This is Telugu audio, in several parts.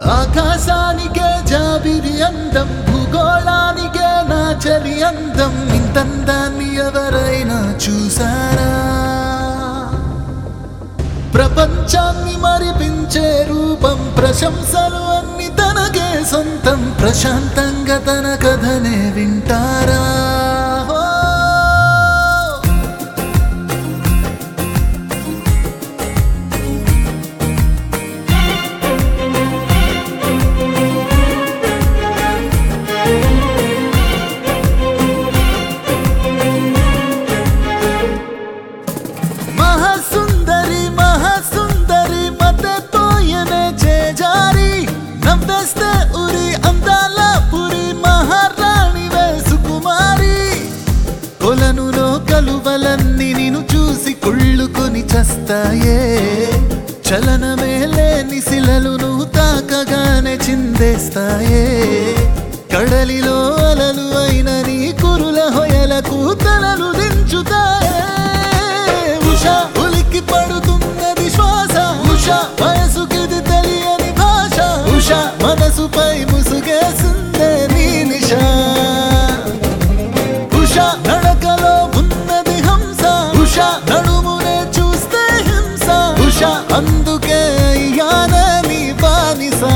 ఆకాశానికే జాబిరి అందం, భూగోళానికే నా చలి అందం. ఇంతందాన్ని ఎవరైనా చూసారా? ప్రపంచాన్ని మరిపించే రూపం, ప్రశంసలు అన్ని తనకే సొంతం. ప్రశాంతంగా తన కథనే వింటారా? కలువలన్నీ నిన్ను చూసి కుళ్ళుకొని చస్తాయే. చలనమే లేని శిలలు నువ్వు తాకగానే చిందేస్తాయే. కడలిలో అలలు అయిన నీ కురుల హొయలకు తలలు దించుతాయే. ఉష ఉలిక్కి పడుతున్నది శ్వాస, ఉష వయసుకిది తెలియని భాష. ఉష మనసుపై ముసుగేసిందే నీ నిశా. ఉష నడకలో ఉన్నది హంస, ఉష నడుమునే చూస్తే హింస. ఉష అందుకే అయ్యానే నీ బానిసా.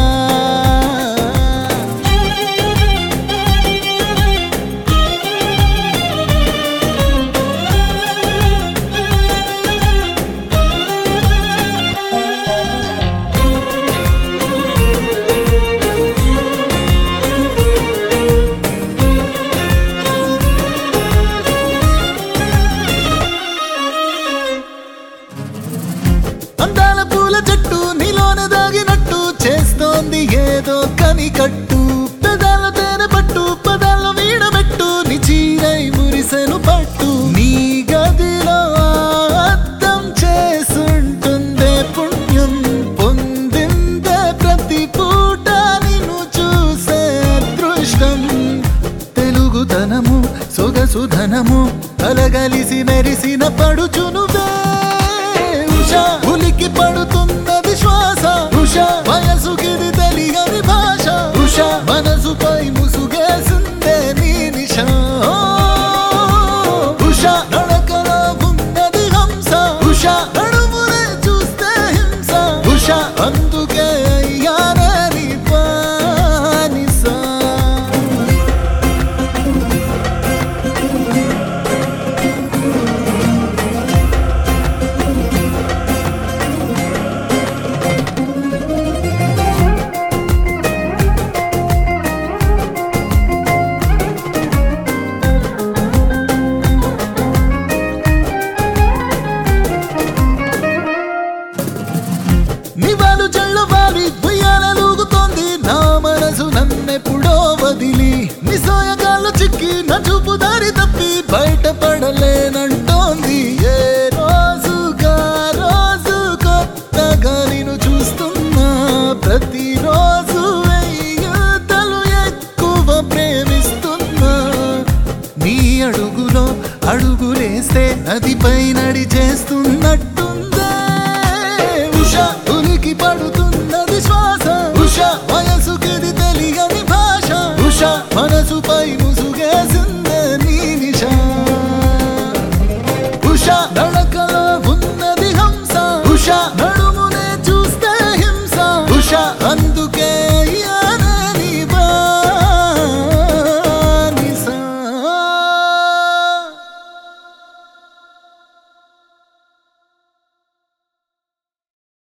అందాల పూల చెట్టు నీలోన దాగినట్టు చేస్తోంది ఏదో కనికట్టు. పెదాల తేనె పట్టు పదాల్లో వీడబెట్టు, నీ చీరై మురిసెను పట్టు. నీ గదిలో అద్దం చేసుంటుందే పుణ్యం, పొందిందే ప్రతి పూట నిన్ను చూసే అదృష్టం. తెలుగుతనము సొగసుధనము కలగలిసి మెరిసిన పడుచు